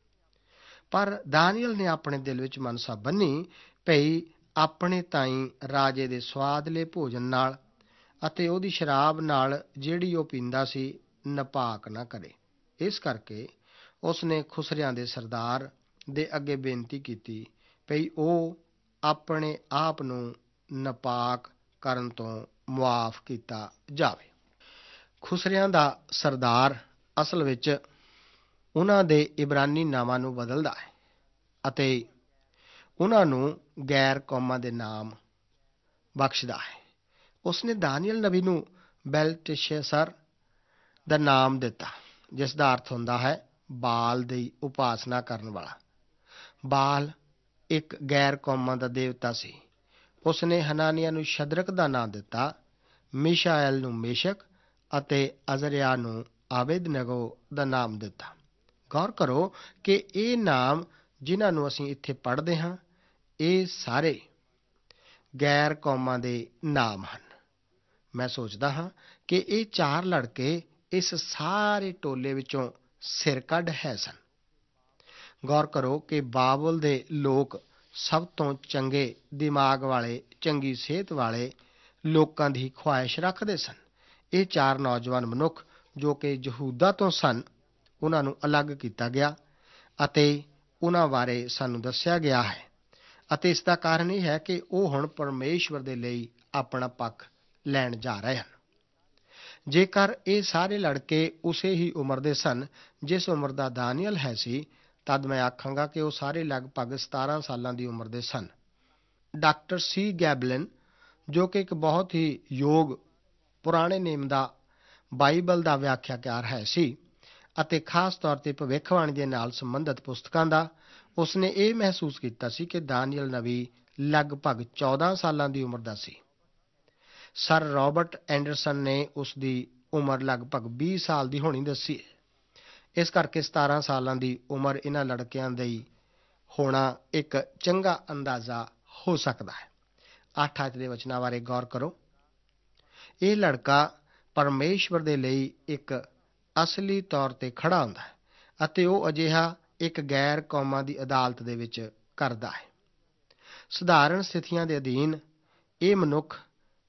ਪਰ ਦਾਨੀਅਲ ਨੇ ਆਪਣੇ ਦਿਲ ਵਿੱਚ ਮਨਸਾ ਬੰਨੀ ਭਈ ਆਪਣੇ ਤਾਈਂ ਰਾਜੇ ਦੇ ਸੁਆਦਲੇ ਭੋਜਨ ਨਾਲ ਅਤੇ ਉਹਦੀ ਸ਼ਰਾਬ ਨਾਲ ਜਿਹੜੀ ਉਹ ਪੀਂਦਾ ਸੀ ਨਪਾਕ ਨਾ ਕਰੇ। ਇਸ ਕਰਕੇ ਉਸ ਨੇ ਖੁਸਰਿਆਂ ਦੇ ਸਰਦਾਰ ਦੇ ਅੱਗੇ ਬੇਨਤੀ ਕੀਤੀ ਭਈ ਉਹ ਆਪਣੇ ਆਪ ਨੂੰ ਨਪਾਕ ਕਰਨ ਤੋਂ ਮੁਆਫ ਕੀਤਾ ਜਾਵੇ। ਖੁਸਰਿਆਂ ਦਾ ਸਰਦਾਰ ਅਸਲ ਵਿੱਚ ਉਹਨਾਂ ਦੇ ਇਬਰਾਨੀ ਨਾਮਾਂ ਨੂੰ ਬਦਲਦਾ ਹੈ, ਅਤੇ ਉਹਨਾਂ ਨੂੰ ਗੈਰ ਕੌਮਾਂ ਦੇ ਨਾਮ ਬਖਸ਼ਦਾ ਹੈ। ਉਸ ਨੇ ਦਾਨੀਅਲ ਨਬੀ ਨੂੰ ਬੇਲਤਸ਼ਸਰ ਦਾ ਨਾਮ ਦਿੱਤਾ, ਜਿਸ ਦਾ ਅਰਥ ਹੁੰਦਾ ਹੈ ਬਾਲ ਦੀ ਉਪਾਸਨਾ ਕਰਨ ਵਾਲਾ। ਬਾਲ ਇੱਕ ਗੈਰ ਕੌਮਾਂ ਦਾ ਦੇਵਤਾ ਸੀ। ਉਸ ਨੇ ਹਨਾਨੀਆ ਨੂੰ ਸ਼ਦਰਕ ਦਾ ਨਾਮ ਦਿੱਤਾ, ਮਿਸ਼ਾਏਲ ਨੂੰ ਮੇਸ਼ਕ ਅਤੇ ਅਜ਼ਰਿਆ ਨੂੰ ਆਬੇਦਨਗੋ ਦਾ ਨਾਮ ਦਿੱਤਾ। ਗੌਰ ਕਰੋ ਕਿ ਇਹ ਨਾਮ ਜਿਨ੍ਹਾਂ ਨੂੰ ਅਸੀਂ ਇੱਥੇ ਪੜ੍ਹਦੇ ਹਾਂ, ਇਹ ਸਾਰੇ ਗੈਰ ਕੌਮਾਂ ਦੇ ਨਾਮ ਹਨ। ਮੈਂ ਸੋਚਦਾ ਹਾਂ ਕਿ ਇਹ 4 ਲੜਕੇ ਇਸ ਸਾਰੇ ਟੋਲੇ ਵਿੱਚੋਂ ਸਿਰਕੱਢ ਹੈ ਸਨ। ਗੌਰ ਕਰੋ ਕਿ ਬਾਬਲ ਦੇ ਲੋਕ ਸਭ ਤੋਂ ਚੰਗੇ ਦਿਮਾਗ ਵਾਲੇ, ਚੰਗੀ ਸਿਹਤ ਵਾਲੇ ਲੋਕਾਂ ਦੀ ਖੁਆਇਸ਼ ਰੱਖਦੇ ਸਨ। ਇਹ 4 ਨੌਜਵਾਨ ਮਨੁੱਖ ਜੋ ਕਿ ਯਹੂਦਾ ਤੋਂ ਸਨ, ਉਹਨਾਂ ਨੂੰ ਅਲੱਗ ਕੀਤਾ ਗਿਆ ਅਤੇ ਉਹਨਾਂ ਬਾਰੇ ਸਾਨੂੰ ਦੱਸਿਆ ਗਿਆ ਹੈ, ਅਤੇ ਇਸ ਦਾ ਕਾਰਨ ਇਹ ਹੈ ਕਿ ਉਹ ਹੁਣ ਪਰਮੇਸ਼ਵਰ ਦੇ ਲਈ ਆਪਣਾ ਪੱਖ ਲੈਣ ਜਾ ਰਹੇ ਹਨ। ਜੇਕਰ ਇਹ ਸਾਰੇ ਲੜਕੇ ਉਸੇ ਹੀ ਉਮਰ ਦੇ ਸਨ ਜਿਸ ਉਮਰ ਦਾ ਦਾਨੀਅਲ ਹੈ ਸੀ, ਤਦ ਮੈਂ ਆਖਾਂਗਾ ਕਿ ਉਹ ਸਾਰੇ ਲਗਭਗ 17 ਸਾਲਾਂ ਦੀ ਉਮਰ ਦੇ ਸਨ। ਡਾਕਟਰ ਸੀ ਗੈਬਲਿਨ, ਜੋ ਕਿ ਇੱਕ ਬਹੁਤ ਹੀ ਯੋਗ ਪੁਰਾਣੇ ਨੇਮ ਦਾ ਬਾਈਬਲ ਦਾ ਵਿਆਖਿਆਕਾਰ ਹੈ ਸੀ ਅਤੇ ਖਾਸ ਤੌਰ ਤੇ ਭਵਿੱਖਬਾਣੀ ਦੇ ਨਾਲ ਸੰਬੰਧਿਤ ਪੁਸਤਕਾਂ ਦਾ, ਉਸਨੇ ਇਹ ਮਹਿਸੂਸ ਕੀਤਾ ਸੀ ਕਿ ਦਾਨੀਏਲ ਨਬੀ ਲਗਭਗ 14 ਸਾਲਾਂ ਦੀ ਉਮਰ ਦਾ ਸੀ। ਸਰ ਰਾਬਰਟ ਐਂਡਰਸਨ ਨੇ ਉਸ ਦੀ ਉਮਰ ਲਗਭਗ 20 ਸਾਲ ਦੀ ਹੋਣੀ ਦੱਸੀ। ਇਸ ਕਰਕੇ 17 ਸਾਲਾਂ ਦੀ ਉਮਰ ਇਹਨਾਂ ਲੜਕਿਆਂ ਦੀ ਹੋਣਾ ਇੱਕ ਚੰਗਾ ਅੰਦਾਜ਼ਾ ਹੋ ਸਕਦਾ ਹੈ। 8 ਆਇਤ ਦੇ ਵਚਨਾਂ ਬਾਰੇ ਗੌਰ ਕਰੋ। ਇਹ ਲੜਕਾ ਪਰਮੇਸ਼ਵਰ ਦੇ ਲਈ ਇੱਕ ਅਸਲੀ ਤੌਰ ਤੇ ਖੜਾ ਹੁੰਦਾ ਹੈ ਅਤੇ ਉਹ ਅਜਿਹਾ ਇੱਕ ਗੈਰ ਕੌਮਾਂ ਦੀ ਅਦਾਲਤ ਦੇ ਵਿੱਚ ਕਰਦਾ ਹੈ। ਸਧਾਰਨ ਸਥਿਤੀਆਂ ਦੇ ਅਧੀਨ ਇਹ ਮਨੁੱਖ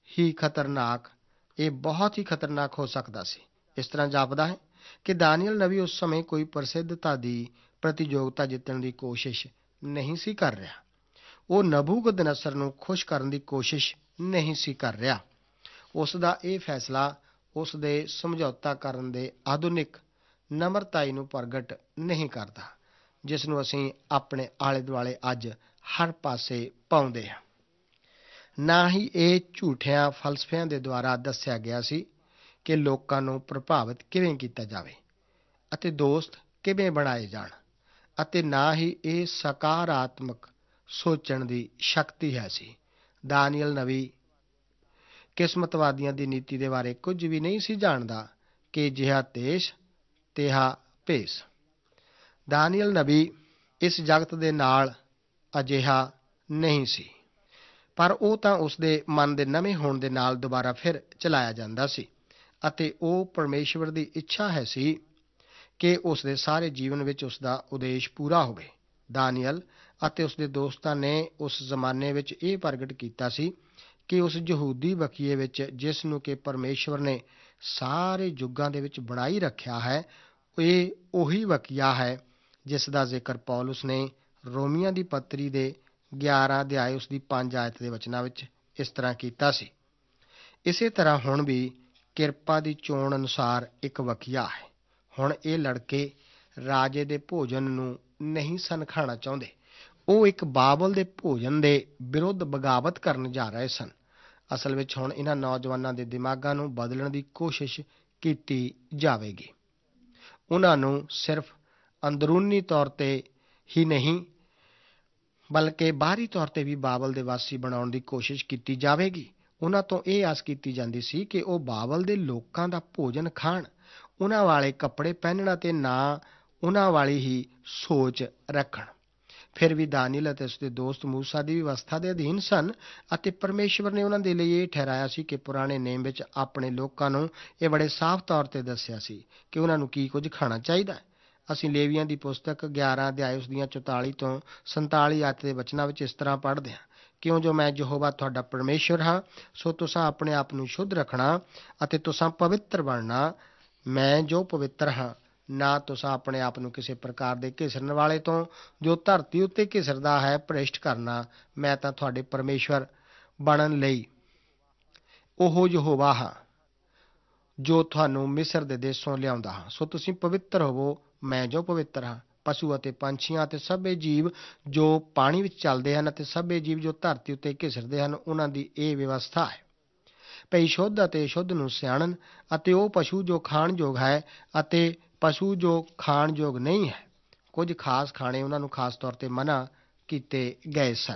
ਇਹ ਬਹੁਤ ਹੀ ਖਤਰਨਾਕ ਹੋ ਸਕਦਾ ਸੀ। ਇਸ ਤਰ੍ਹਾਂ ਜਾਪਦਾ ਹੈ ਕਿ ਦਾਨੀਏਲ ਨਬੀ ਉਸ ਸਮੇਂ ਕੋਈ ਪ੍ਰਸਿੱਧਤਾ ਦੀ ਪ੍ਰਤੀਯੋਗਤਾ ਜਿੱਤਣ ਦੀ ਕੋਸ਼ਿਸ਼ ਨਹੀਂ ਸੀ ਕਰ ਰਿਹਾ। ਉਹ ਨਬੂਕਦਨਸਰ ਨੂੰ ਖੁਸ਼ ਕਰਨ ਦੀ ਕੋਸ਼ਿਸ਼ ਨਹੀਂ ਸੀ ਕਰ ਰਿਹਾ। ਉਸ ਦਾ ਇਹ ਫੈਸਲਾ ਉਸ ਦੇ ਸਮਝੌਤਾ ਕਰਨ ਦੇ ਆਧੁਨਿਕ ਨਮਰਤਾਈ ਨੂੰ ਪ੍ਰਗਟ ਨਹੀਂ ਕਰਦਾ, ਜਿਸ ਨੂੰ ਅਸੀਂ ਆਪਣੇ ਆਲੇ ਦੁਆਲੇ ਅੱਜ ਹਰ ਪਾਸੇ ਪਾਉਂਦੇ ਹਾਂ। ਨਾ ਹੀ ਇਹ ਝੂਠਿਆਂ ਫਲਸਫਿਆਂ ਦੇ ਦੁਆਰਾ ਦੱਸਿਆ ਗਿਆ ਸੀ ਕਿ ਲੋਕਾਂ ਨੂੰ ਪ੍ਰਭਾਵਿਤ ਕਿਵੇਂ ਕੀਤਾ ਜਾਵੇ ਅਤੇ ਦੋਸਤ ਕਿਵੇਂ ਬਣਾਏ ਜਾਣ, ਅਤੇ ਨਾ ਹੀ ਇਹ ਸਕਾਰਾਤਮਕ ਸੋਚਣ ਦੀ ਸ਼ਕਤੀ ਹੈ ਸੀ। ਦਾਨੀਏਲ ਨਬੀ ਕਿਸਮਤਵਾਦੀਆਂ ਦੀ ਨੀਤੀ ਦੇ ਬਾਰੇ ਕੁਝ ਵੀ ਨਹੀਂ ਸੀ ਜਾਣਦਾ ਕਿ ਜਿਹਾ ਦੇਸ਼ ਤਿਹਾ ਭੇਸ। ਦਾਨੀਏਲ ਨਬੀ ਇਸ ਜਗਤ ਦੇ ਨਾਲ ਅਜਿਹਾ ਨਹੀਂ ਸੀ, ਪਰ ਉਹ ਤਾਂ ਉਸ ਦੇ ਮਨ ਦੇ ਨਵੇਂ ਹੋਣ ਦੇ ਨਾਲ ਦੁਬਾਰਾ ਫਿਰ ਚਲਾਇਆ ਜਾਂਦਾ ਸੀ ਅਤੇ ਉਹ ਪਰਮੇਸ਼ਵਰ ਦੀ ਇੱਛਾ ਹੈ ਸੀ ਕਿ ਉਸ ਦੇ ਸਾਰੇ ਜੀਵਨ ਵਿੱਚ ਉਸ ਦਾ ਉਦੇਸ਼ ਪੂਰਾ ਹੋਵੇ। ਦਾਨੀਏਲ ਅਤੇ ਉਸ ਦੇ ਦੋਸਤਾਂ ਨੇ ਉਸ ਜ਼ਮਾਨੇ ਵਿੱਚ ਇਹ ਪ੍ਰਗਟ ਕੀਤਾ ਸੀ ਕਿ ਉਸ ਯਹੂਦੀ ਵਕੀਏ ਵਿੱਚ, ਜਿਸ ਨੂੰ ਕਿ ਪਰਮੇਸ਼ਵਰ ਨੇ ਸਾਰੇ ਯੁੱਗਾਂ ਦੇ ਵਿੱਚ ਬਣਾਈ ਰੱਖਿਆ ਹੈ, ਇਹ ਉਹੀ ਵਕੀਆ ਹੈ ਜਿਸ ਦਾ ਜ਼ਿਕਰ ਪੌਲੁਸ ਨੇ ਰੋਮੀਆਂ ਦੀ ਪੱਤਰੀ ਦੇ 11 ਅਧਿਆਏ ਉਸ ਦੀ 5 ਆਇਤ ਦੇ ਵਚਨਾਂ ਵਿੱਚ ਇਸ ਤਰ੍ਹਾਂ ਕੀਤਾ ਸੀ। ਇਸੇ ਤਰ੍ਹਾਂ ਹੁਣ ਵੀ ਕਿਰਪਾ ਦੀ ਚੋਣ ਅਨੁਸਾਰ ਇੱਕ ਵਕੀਆ ਹੈ। ਹੁਣ ਇਹ ਲੜਕੇ ਰਾਜੇ ਦੇ ਭੋਜਨ ਨੂੰ ਨਹੀਂ ਸਨ ਖਾਣਾ ਚਾਹੁੰਦੇ। ਉਹ ਇੱਕ ਬਾਬਲ ਦੇ ਭੋਜਨ ਦੇ ਵਿਰੁੱਧ ਬਗਾਵਤ ਕਰਨ ਜਾ ਰਹੇ ਸਨ। ਅਸਲ ਵਿੱਚ ਹੁਣ ਇਹਨਾਂ ਨੌਜਵਾਨਾਂ ਦੇ ਦਿਮਾਗਾਂ ਨੂੰ ਬਦਲਣ ਦੀ ਕੋਸ਼ਿਸ਼ ਕੀਤੀ ਜਾਵੇਗੀ। ਉਹਨਾਂ ਨੂੰ ਸਿਰਫ ਅੰਦਰੂਨੀ ਤੌਰ ਤੇ ਹੀ ਨਹੀਂ ਬਲਕਿ ਬਾਹਰੀ ਤੌਰ ਤੇ ਵੀ ਬਾਬਲ ਦੇ ਵਾਸੀ ਬਣਾਉਣ ਦੀ ਕੋਸ਼ਿਸ਼ ਕੀਤੀ ਜਾਵੇਗੀ। ਉਹਨਾਂ ਤੋਂ ਇਹ ਆਸ ਕੀਤੀ ਜਾਂਦੀ ਸੀ ਕਿ ਉਹ ਬਾਬਲ ਦੇ ਲੋਕਾਂ ਦਾ ਭੋਜਨ ਖਾਣ, ਉਹਨਾਂ ਵਾਲੇ ਕੱਪੜੇ ਪਹਿਨਣ ਅਤੇ ਨਾ ਉਹਨਾਂ ਵਾਲੀ ਹੀ ਸੋਚ ਰੱਖਣ। ਫਿਰ ਵੀ ਦਾਨੀਏਲ ਅਤੇ ਉਸਦੇ ਦੋਸਤ ਮੂਸਾ ਦੀ ਵਿਵਸਥਾ ਦੇ ਅਧੀਨ ਸਨ ਅਤੇ ਪਰਮੇਸ਼ਵਰ ਨੇ ਉਹਨਾਂ ਦੇ ਲਈ ਇਹ ਠਹਿਰਾਇਆ ਸੀ ਕਿ ਪੁਰਾਣੇ ਨੇਮ ਵਿੱਚ ਆਪਣੇ ਲੋਕਾਂ ਨੂੰ ਇਹ ਬੜੇ ਸਾਫ਼ ਤੌਰ ਤੇ ਦੱਸਿਆ ਸੀ ਕਿ ਉਹਨਾਂ ਨੂੰ ਕੀ ਕੁਝ ਖਾਣਾ ਚਾਹੀਦਾ ਹੈ। ਅਸੀਂ ਲੇਵੀਆਂ ਦੀ ਪੁਸਤਕ 11 ਅਧਿਆਏ ਉਸ ਦੀਆਂ 44 ਤੋਂ 47 ਆਇਤ ਦੇ ਵਚਨਾਂ ਵਿੱਚ ਇਸ ਤਰ੍ਹਾਂ ਪੜ੍ਹਦੇ ਹਾਂ, ਕਿਉਂ ਜੋ ਮੈਂ ਯਹੋਵਾ ਤੁਹਾਡਾ ਪਰਮੇਸ਼ਵਰ ਹਾਂ, ਸੋ ਤੁਸਾਂ ਆਪਣੇ ਆਪ ਨੂੰ ਸ਼ੁੱਧ ਰੱਖਣਾ ਅਤੇ ਤੁਸਾਂ ਪਵਿੱਤਰ ਬਣਨਾ। ਮੈਂ ਜੋ ਪਵਿੱਤਰ ਹਾਂ, ਨਾ ਤੁਸਾਂ ਆਪਣੇ ਆਪ ਨੂੰ ਕਿਸੇ ਪ੍ਰਕਾਰ ਦੇ ਘਿਸਰਨ ਵਾਲੇ ਤੋਂ, ਜੋ ਧਰਤੀ ਉੱਤੇ ਘਿਸਰਦਾ ਹੈ, ਭ੍ਰਿਸ਼ਟ ਕਰਨਾ। ਮੈਂ ਤਾਂ ਤੁਹਾਡੇ ਪਰਮੇਸ਼ਵਰ ਬਣਨ ਲਈ ਉਹ ਯਹੋਵਾ ਹਾਂ, ਜੋ ਤੁਹਾਨੂੰ ਮਿਸਰ ਦੇ ਦੇਸ਼ੋਂ ਲਿਆਉਂਦਾ ਹਾਂ। ਸੋ ਤੁਸੀਂ ਪਵਿੱਤਰ ਹੋਵੋ, ਮੈਂ ਜੋ ਪਵਿੱਤਰ ਹਾਂ। ਪਸ਼ੂ ਅਤੇ ਪੰਛੀਆਂ ਅਤੇ ਸਭੇ ਜੀਵ ਜੋ ਪਾਣੀ ਵਿੱਚ ਚੱਲਦੇ ਹਨ ਅਤੇ ਸਭੇ ਜੀਵ ਜੋ ਧਰਤੀ ਉੱਤੇ ਘਿਸਰਦੇ ਹਨ, ਉਹਨਾਂ ਦੀ ਇਹ ਵਿਵਸਥਾ ਹੈ ਭਈ ਸ਼ੁੱਧ ਅਤੇ ਅਸ਼ੁੱਧ ਨੂੰ ਸਿਆਣਨ, ਅਤੇ ਉਹ ਪਸ਼ੂ ਜੋ ਖਾਣਯੋਗ ਹੈ ਅਤੇ ਪਸ਼ੂ ਜੋ ਖਾਣਯੋਗ ਨਹੀਂ ਹੈ। ਕੁਝ ਖਾਸ ਖਾਣੇ ਉਹਨਾਂ ਨੂੰ ਖਾਸ ਤੌਰ ਤੇ ਮਨ੍ਹਾ ਕੀਤੇ ਗਏ ਸਨ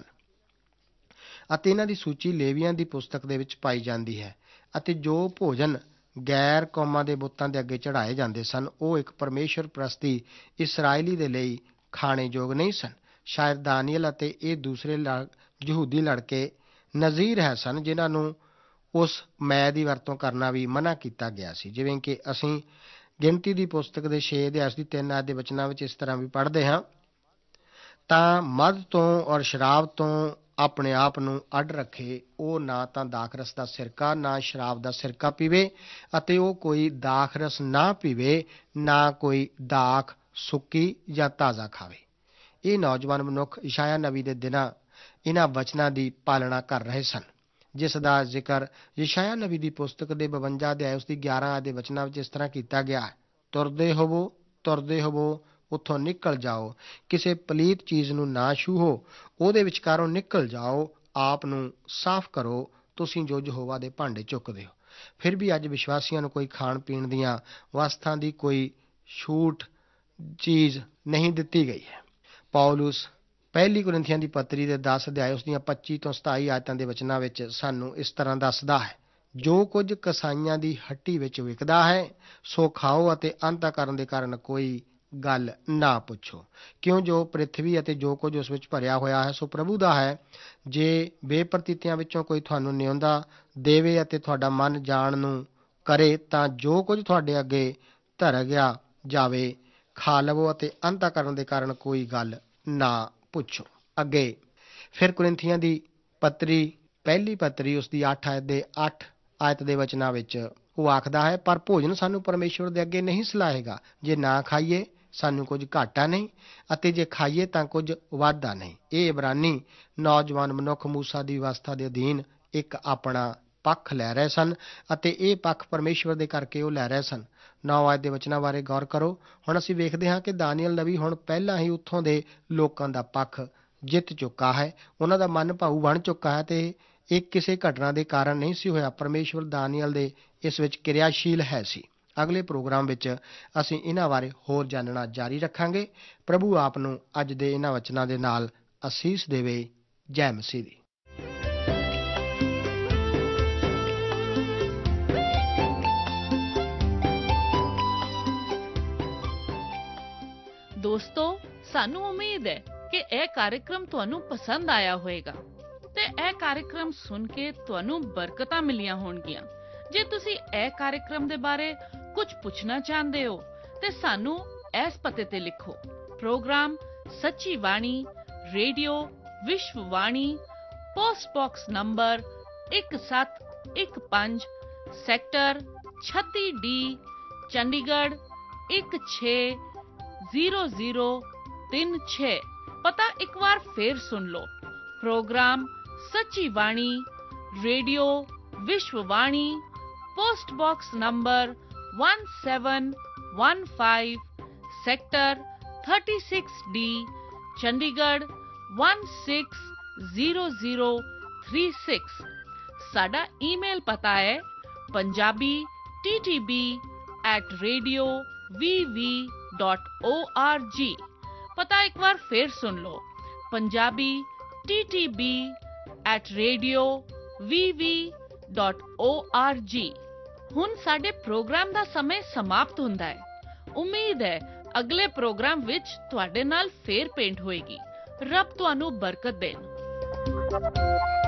ਅਤੇ ਇਹਨਾਂ ਦੀ ਸੂਚੀ ਲੇਵੀਆਂ ਦੀ ਪੁਸਤਕ ਦੇ ਵਿੱਚ ਪਾਈ ਜਾਂਦੀ ਹੈ। ਅਤੇ ਜੋ ਭੋਜਨ ਗੈਰ ਕੌਮਾਂ ਦੇ ਬੁੱਤਾਂ ਦੇ ਅੱਗੇ ਚੜ੍ਹਾਏ ਜਾਂਦੇ ਸਨ, ਉਹ ਇੱਕ ਪਰਮੇਸ਼ਵਰ ਪ੍ਰਸਤੀ ਇਸਰਾਏਲੀ ਦੇ ਲਈ ਖਾਣੇ ਯੋਗ ਨਹੀਂ ਸਨ। ਸ਼ਾਇਦ ਦਾਨੀਏਲ ਅਤੇ ਇਹ ਦੂਸਰੇ ਯਹੂਦੀ ਲੜਕੇ ਨਜ਼ੀਰ ਹੈ ਸਨ, ਜਿਨ੍ਹਾਂ ਨੂੰ ਉਸ ਮੈ ਦੀ ਵਰਤੋਂ ਕਰਨਾ ਵੀ ਮਨ੍ਹਾ ਕੀਤਾ ਗਿਆ ਸੀ। ਜਿਵੇਂ ਕਿ ਅਸੀਂ ਗਿਣਤੀ ਦੀ ਪੁਸਤਕ ਦੇ 6 ਅਧਿਆਏ ਦੀ 3 ਆਇਤ ਦੇ ਵਚਨਾਂ ਵਿੱਚ ਇਸ ਤਰ੍ਹਾਂ ਵੀ ਪੜ੍ਹਦੇ ਹਾਂ, ਤਾਂ ਮਦ ਤੋਂ ਔਰ ਸ਼ਰਾਬ ਤੋਂ ਆਪਣੇ ਆਪ ਨੂੰ ਅੱਡ ਰੱਖੇ। ਉਹ ਨਾ ਤਾਂ ਦਾਖਰਸ ਦਾ ਸਿਰਕਾ ਨਾ ਸ਼ਰਾਬ ਦਾ ਸਿਰਕਾ ਪੀਵੇ, ਅਤੇ ਉਹ ਕੋਈ ਦਾਖਰਸ ਨਾ ਪੀਵੇ, ਨਾ ਕੋਈ ਦਾਖ ਸੁੱਕੀ ਜਾਂ ਤਾਜ਼ਾ ਖਾਵੇ। ਇਹ ਨੌਜਵਾਨ ਮਨੁੱਖ ਯਸ਼ਾਇਆ ਨਬੀ ਦੇ ਦਿਨਾਂ ਇਹਨਾਂ ਵਚਨਾਂ ਦੀ ਪਾਲਣਾ ਕਰ ਰਹੇ ਸਨ, ਜਿਸ ਦਾ ਜ਼ਿਕਰ ਯਸ਼ਾਇਆ ਨਬੀ ਦੀ ਪੁਸਤਕ ਦੇ 52 ਅਧਿਆਏ ਉਸ ਦੀ 11 ਆਇਤ ਦੇ ਵਚਨਾਂ ਵਿੱਚ ਇਸ ਤਰ੍ਹਾਂ ਕੀਤਾ ਗਿਆ ਹੈ, ਤੁਰਦੇ ਹੋਵੋ, ਉੱਥੋਂ ਨਿਕਲ ਜਾਓ, ਕਿਸੇ ਪਲੀਤ ਚੀਜ਼ ਨੂੰ ਨਾ ਛੂਹੋ, ਉਹਦੇ ਵਿਚਕਾਰੋਂ ਨਿਕਲ ਜਾਓ, ਆਪ ਨੂੰ ਸਾਫ਼ ਕਰੋ, ਤੁਸੀਂ ਜੋ ਯਹੋਵਾ ਦੇ ਭਾਂਡੇ ਚੁੱਕਦੇ ਹੋ। ਫਿਰ ਵੀ ਅੱਜ ਵਿਸ਼ਵਾਸੀਆਂ ਨੂੰ ਕੋਈ ਖਾਣ ਪੀਣ ਦੀਆਂ ਵਸਤਾਂ ਦੀ ਕੋਈ ਛੂਟ ਚੀਜ਼ ਨਹੀਂ ਦਿੱਤੀ ਗਈ ਹੈ। ਪੌਲੁਸ ਪਹਿਲੀ ਕੁਰਿੰਥੀਆਂ ਦੀ ਪੱਤਰੀ ਦੇ 10 ਅਧਿਆਏ ਉਸ ਦੀਆਂ 25 ਤੋਂ 27 ਆਇਤਾਂ ਦੇ ਵਚਨਾਂ ਵਿੱਚ ਸਾਨੂੰ ਇਸ ਤਰ੍ਹਾਂ ਦੱਸਦਾ ਹੈ, ਜੋ ਕੁਝ ਕਸਾਈਆਂ ਦੀ ਹੱਟੀ ਵਿੱਚ ਵਿਕਦਾ ਹੈ ਸੋ ਖਾਓ ਅਤੇ ਅੰਤः ਕਰਨ ਦੇ ਕਾਰਨ ਕੋਈ ਗੱਲ ਨਾ ਪੁੱਛੋ, ਕਿਉਂ ਜੋ ਪ੍ਰਿਥਵੀ ਅਤੇ ਜੋ ਕੁਝ ਉਸ ਵਿੱਚ ਭਰਿਆ ਹੋਇਆ ਹੈ ਸੋ ਪ੍ਰਭੂ ਦਾ ਹੈ। ਜੇ ਬੇਪਰਤੀਤਿਆਂ ਵਿੱਚੋਂ ਕੋਈ ਤੁਹਾਨੂੰ ਨਿਉਂਦਾ ਦੇਵੇ ਅਤੇ ਤੁਹਾਡਾ ਮਨ ਜਾਣ ਨੂੰ ਕਰੇ ਤਾਂ ਜੋ ਕੁਝ ਤੁਹਾਡੇ ਅੱਗੇ ਧਰਿਆ ਜਾਵੇ ਖਾ ਲਵੋ ਅਤੇ ਅੰਤः ਕਰਨ ਦੇ ਕਾਰਨ ਕੋਈ ਗੱਲ ਨਾ ਪੁੱਛੋ। ਅੱਗੇ ਫਿਰ ਕੁਰਿੰਥੀਆਂ ਦੀ ਪੱਤਰੀ ਪਹਿਲੀ ਪੱਤਰੀ ਉਸ ਦੀ 8 ਆਇਤ ਦੇ ਵਚਨਾਂ ਵਿੱਚ ਉਹ ਆਖਦਾ ਹੈ, ਪਰ ਭੋਜਨ ਸਾਨੂੰ ਪਰਮੇਸ਼ਵਰ ਦੇ ਅੱਗੇ ਨਹੀਂ ਸਲਾਹੇਗਾ। ਜੇ ਨਾ ਖਾਈਏ ਸਾਨੂੰ ਕੁਝ ਘਾਟਾ ਨਹੀਂ ਅਤੇ ਜੇ ਖਾਈਏ ਤਾਂ ਕੁਝ ਵਾਧਾ ਨਹੀਂ। ਇਹ ਇਬਰਾਨੀ ਨੌਜਵਾਨ ਮਨੁੱਖ ਮੂਸਾ ਦੀ ਵਿਵਸਥਾ ਦੇ ਅਧੀਨ ਇੱਕ ਆਪਣਾ ਪੱਖ ਲੈ ਰਹੇ ਸਨ ਅਤੇ ਇਹ ਪੱਖ ਪਰਮੇਸ਼ਵਰ ਦੇ ਕਰਕੇ ਉਹ ਲੈ ਰਹੇ ਸਨ। 9 ਆਇਤ ਦੇ ਵਚਨਾਂ ਬਾਰੇ ਗੌਰ ਕਰੋ। ਹੁਣ ਅਸੀਂ ਵੇਖਦੇ ਹਾਂ ਕਿ ਦਾਨੀਏਲ ਨਬੀ ਹੁਣ ਪਹਿਲਾਂ ਹੀ ਉੱਥੋਂ ਦੇ ਲੋਕਾਂ ਦਾ ਪੱਖ ਜਿੱਤ ਚੁੱਕਾ ਹੈ। ਉਹਨਾਂ ਦਾ ਮਨ ਭਾਊ ਬਣ ਚੁੱਕਾ ਹੈ ਤੇ ਇਹ ਕਿਸੇ ਘਟਨਾ ਦੇ ਕਾਰਨ ਨਹੀਂ ਸੀ ਹੋਇਆ। ਪਰਮੇਸ਼ਵਰ ਦਾਨੀਏਲ ਦੇ ਇਸ ਵਿੱਚ ਕਿਰਿਆਸ਼ੀਲ ਹੈ ਸੀ। ਅਗਲੇ ਪ੍ਰੋਗਰਾਮ ਵਿੱਚ ਅਸੀਂ ਇਹਨਾਂ ਬਾਰੇ ਹੋਰ ਜਾਣਨਾ ਜਾਰੀ ਰੱਖਾਂਗੇ। ਪ੍ਰਭੂ ਆਪ ਨੂੰ ਅੱਜ ਦੇ ਇਹਨਾਂ ਵਚਨਾਂ ਦੇ ਨਾਲ ਅਸੀਸ ਦੇਵੇ। ਜੈ ਮਸੀਹ ਦੀ। ਦੋਸਤੋ, ਸਾਨੂੰ ਉਮੀਦ ਹੈ ਕਿ ਇਹ ਕਾਰਜਕ੍ਰਮ ਤੁਹਾਨੂੰ ਪਸੰਦ ਆਇਆ ਹੋਵੇਗਾ ਤੇ ਇਹ ਕਾਰਜਕ੍ਰਮ ਸੁਣ ਕੇ ਤੁਹਾਨੂੰ ਬਰਕਤਾਂ ਮਿਲੀਆਂ ਹੋਣਗੀਆਂ। ਜੇ ਤੁਸੀਂ ਇਹ ਕਾਰਜਕ੍ਰਮ ਦੇ ਬਾਰੇ ਕੁਝ ਪੁੱਛਣਾ ਚਾਹੁੰਦੇ ਹੋ ਤੇ ਸਾਨੂੰ ਇਸ ਪਤੇ ਤੇ ਲਿਖੋ। ਪ੍ਰੋਗਰਾਮ ਸੱਚੀ ਬਾਣੀ, radio Vishwa Bani, post box number 1715, sector 36D, Chandigarh 160036। ਪਤਾ ਇੱਕ ਵਾਰ ਫੇਰ ਸੁਣ ਲਓ। ਪ੍ਰੋਗਰਾਮ ਸੱਚੀ ਬਾਣੀ, radio Vishwa Bani, post box number 1715, sector 36D, Chandigarh 160036। ਸਾਡਾ ਈਮੇਲ ਪਤਾ ਹੈ punjabi@radiovv.org। ਪਤਾ ਇੱਕ ਵਾਰ ਫੇਰ ਸੁਣ ਲਓ। punjabi@radiovv.org। ਹੁਣ ਸਾਡੇ ਪ੍ਰੋਗਰਾਮ ਦਾ ਸਮੇਂ ਸਮਾਪਤ ਹੁੰਦਾ ਹੈ। ਉਮੀਦ ਹੈ ਅਗਲੇ ਪ੍ਰੋਗਰਾਮ ਵਿੱਚ ਤੁਹਾਡੇ ਨਾਲ ਫੇਰ ਭੇਂਟ ਹੋਏਗੀ। ਰੱਬ ਤੁਹਾਨੂੰ ਬਰਕਤ ਦੇਣ।